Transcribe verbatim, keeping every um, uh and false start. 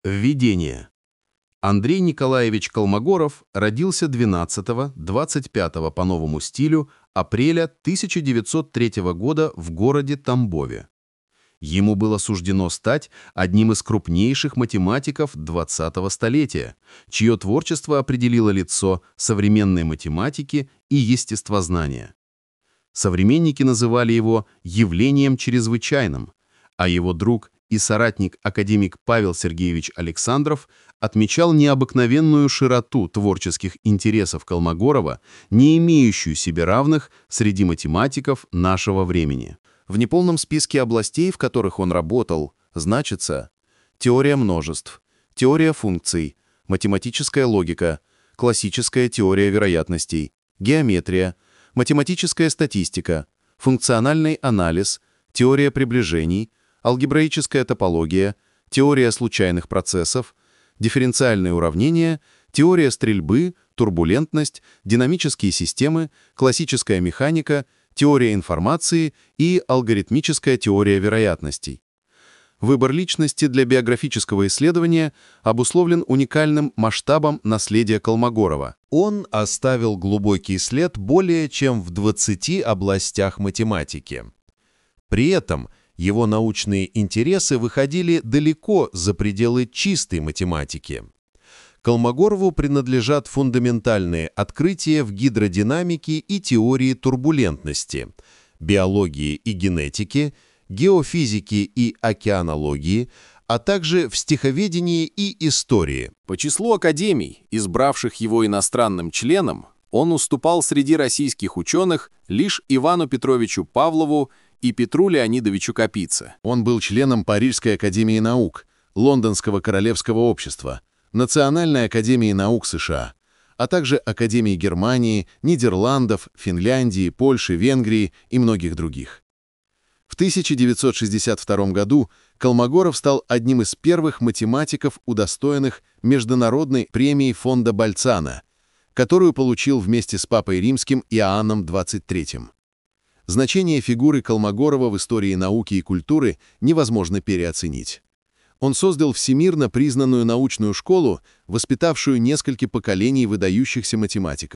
Введение. Андрей Николаевич Колмогоров родился двенадцатого-двадцать пятого по новому стилю апреля тысяча девятьсот третьего года в городе Тамбове. Ему было суждено стать одним из крупнейших математиков двадцатого столетия, чье творчество определило лицо современной математики и естествознания. Современники называли его явлением чрезвычайным, а его друг и соратник академик Павел Сергеевич Александров отмечал необыкновенную широту творческих интересов Колмогорова, не имеющую себе равных среди математиков нашего времени. В неполном списке областей, в которых он работал, значится теория множеств, теория функций, математическая логика, классическая теория вероятностей, геометрия, математическая статистика, функциональный анализ, теория приближений, алгебраическая топология, теория случайных процессов, дифференциальные уравнения, теория стрельбы, турбулентность, динамические системы, классическая механика, теория информации и алгоритмическая теория вероятностей. Выбор личности для биографического исследования обусловлен уникальным масштабом наследия Колмогорова. Он оставил глубокий след более чем в двадцати областях математики. При этом его научные интересы выходили далеко за пределы чистой математики. Колмогорову принадлежат фундаментальные открытия в гидродинамике и теории турбулентности, биологии и генетике, геофизике и океанологии, а также в стиховедении и истории. По числу академий, избравших его иностранным членом, он уступал среди российских ученых лишь Ивану Петровичу Павлову и Петру Леонидовичу Капице. Он был членом Парижской академии наук, Лондонского королевского общества, Национальной академии наук США, а также Академии Германии, Нидерландов, Финляндии, Польши, Венгрии и многих других. В тысяча девятьсот шестьдесят втором году Колмогоров стал одним из первых математиков, удостоенных Международной премии фонда Бальцана, которую получил вместе с Папой Римским Иоанном двадцать третьим. Значение фигуры Колмогорова в истории науки и культуры невозможно переоценить. Он создал всемирно признанную научную школу, воспитавшую несколько поколений выдающихся математиков.